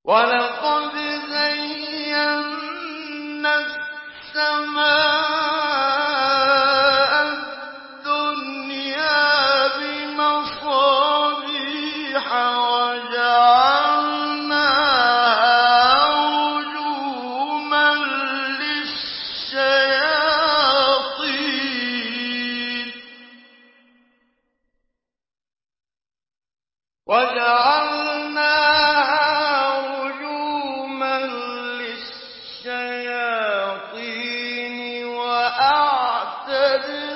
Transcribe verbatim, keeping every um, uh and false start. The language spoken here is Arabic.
وَلَقَدْ زَيَّنَّا السَّمَاءَ الدُّنْيَا بِمَصَابِيحَ وَجَعَلْنَاهَا رُجُومًا لِّلشَّيَاطِينِ وَأَعْتَدْنَا